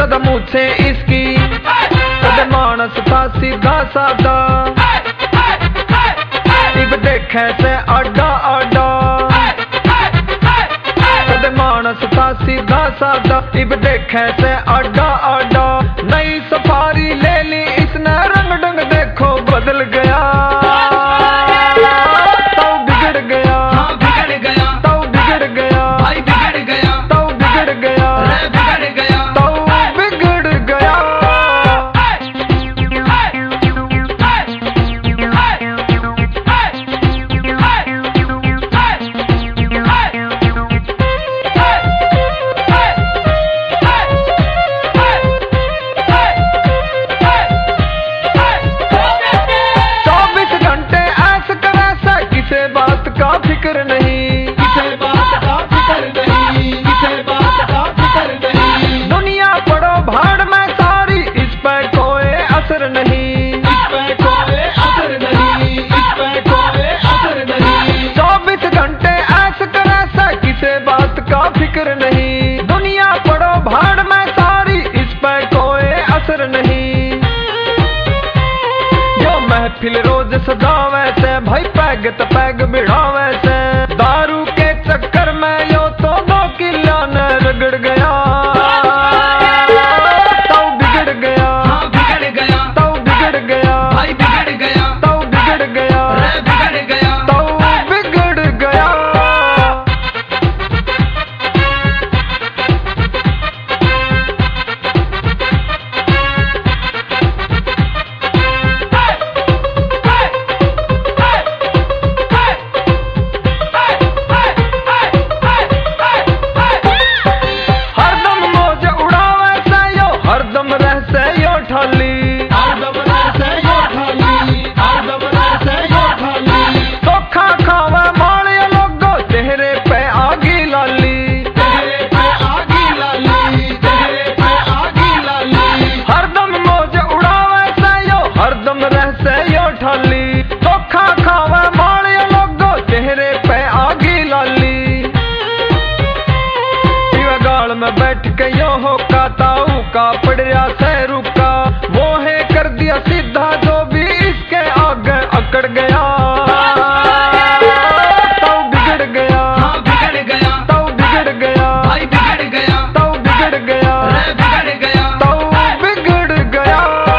ज्यादा मूछे इसकी, कदे मानस था सीधा सादा, इब देखे से आडा आडा। कदे मानस था सीधा सादा, इब देखे से आडा आडा। नई सफारी ले ली इसने, रंग ढंग देखो बदल गया। तो बिगड़ गया, हाँ बिगड़ गया, तो बिगड़ गया, भाई बिगड़ गया, तो बिगड़ गया, रे बिगड़ गया, तो बिगड़ गया। फिक्र नहीं, किसे बात का फिक्र नहीं, किसे बात का फिक्र नहीं। दुनिया पड़ो भाड़ में सारी, इस पे कोई असर नहीं, इस पे कोई असर नहीं, इस पे कोई असर नहीं। 24 घंटे ऐसे करे से, किसे बात का फिक्र नहीं। दुनिया पड़ो भाड़ में सारी, इस पे कोई असर नहीं। जो महफिल रोज सजावे से, भाई पैग तो पैग बिड़ावे से। दारू के चक्कर में यो तो 2 किला न रगड़ गया। तो बिगड़ गया, हाँ बिगड़ गया, तो बिगड़ गया, भाई बिगड़ गया, तो बिगड़ गया, रे बिगड़ गया, तो बिगड़ गया। हरदम मौज उड़ावे से यो, हरदम रह से यो ठाली। हरदम रहसे यो ठाली, हरदम रहसे यो ठाली। धोखा खावे माड़िया लोगो, चेहरे पे आगी लाली। तेरे पे आगी लाली, तेरे पे आगी लाली। हरदम मौज उड़ावे से यो, हरदम रह से यो ठाली। धोखा खावे माड़िया लोगो, चेहरे पे आगी लाली। इवे गाल में बैठ के यो हो का ताऊ का पड़ रहा से रुका। वो है कर दिया सीधा, जो भी इसके आगे अकड़ गया। तो बिगड़ गया, हाँ बिगड़ गया, तो बिगड़ गया, भाई बिगड़ गया, तो बिगड़ गया, रे बिगड़ गया, तो बिगड़ गया।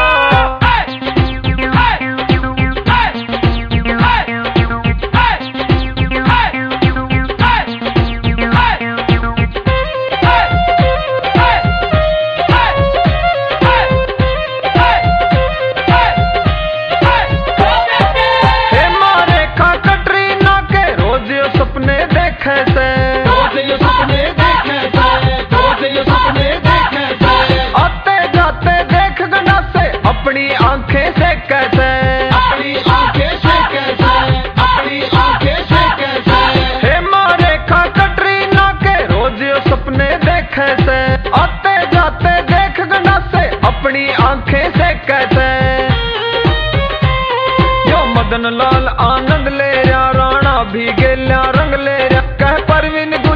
हेमा रेखा कटरीना के रोज यो सपने देखे से। रोज ये सपने देखे थे, रोज ये सपने देखे थे। आते जाते देख गना से, अपनी आंखें से कैसे। अपनी आंखें से कैसे, अपनी आंखें से कैसे। हेमा रेखा कटरीना के रोज यो सपने देखे से। आते जाते देख गना से, अपनी आंखें से कैसे। यो मदन लाल आनंद ले रहा, राणा भी गेल्या रंग ले रहा। कह परवीन